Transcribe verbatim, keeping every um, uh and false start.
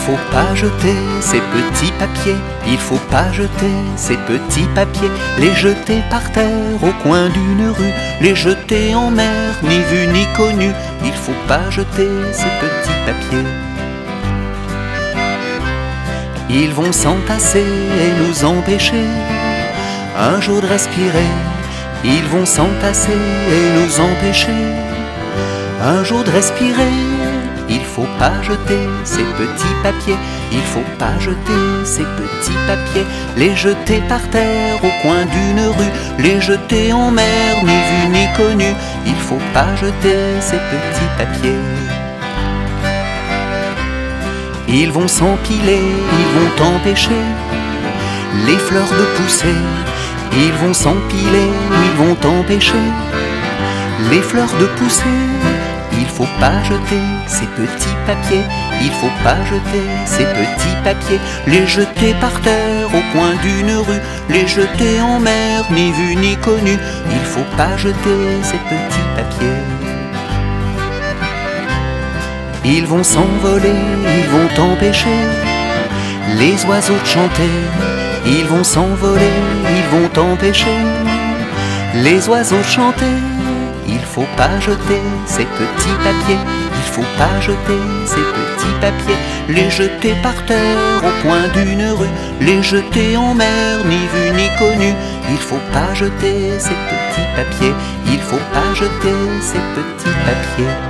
faut pas jeter ces petits papiers, il faut pas jeter ces petits papiers, les jeter par terre au coin d'une rue, les jeter en mer, ni vu ni connu, il faut pas jeter ces petits papiers. Ils vont s'entasser et nous empêcher un jour de respirer, ils vont s'entasser et nous empêcher un jour de respirer. Il faut pas jeter ces petits papiers, il faut pas jeter ces petits papiers, les jeter par terre au coin d'une rue, les jeter en mer, ni vu ni connu, il faut pas jeter ces petits papiers. Ils vont s'empiler, ils vont empêcher les fleurs de pousser, ils vont s'empiler, ils vont empêcher les fleurs de pousser. Il faut pas jeter ces petits papiers, il faut pas jeter ces petits papiers, les jeter par terre au coin d'une rue, les jeter en mer, ni vu ni connu, il faut pas jeter ces petits papiers. Ils vont s'envoler, ils vont empêcher les oiseaux de chanter, ils vont s'envoler, ils vont empêcher les oiseaux de chanter. Il faut pas jeter ces petits papiers, il faut pas jeter ces petits papiers, les jeter par terre au coin d'une rue, les jeter en mer, ni vu ni connu. Il faut pas jeter ces petits papiers, il faut pas jeter ces petits papiers.